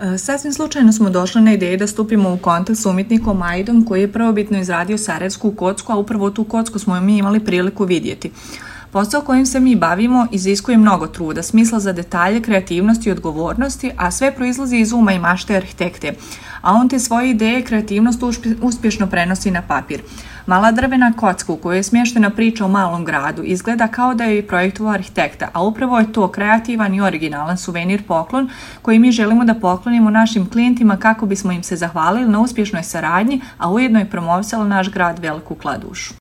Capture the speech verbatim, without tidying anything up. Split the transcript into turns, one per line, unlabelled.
Sasvim slučajno smo došli na ideju da stupimo u kontakt s umjetnikom Aidom koji je prvobitno izradio sarajevsku kocku, a upravo tu kocku smo mi imali priliku vidjeti. Posao kojim se mi bavimo iziskuje mnogo truda, smisla za detalje, kreativnosti i odgovornosti, a sve proizlazi iz uma i mašte arhitekte, a on te svoje ideje i kreativnost uspješno prenosi na papir. Mala drvena kocka u kojoj je smještena priča o malom gradu izgleda kao da je projektovao arhitekta, a upravo je to kreativan i originalan suvenir poklon koji mi želimo da poklonimo našim klijentima kako bismo im se zahvalili na uspješnoj saradnji, a ujedno i promovisali naš grad Veliku Kladušu.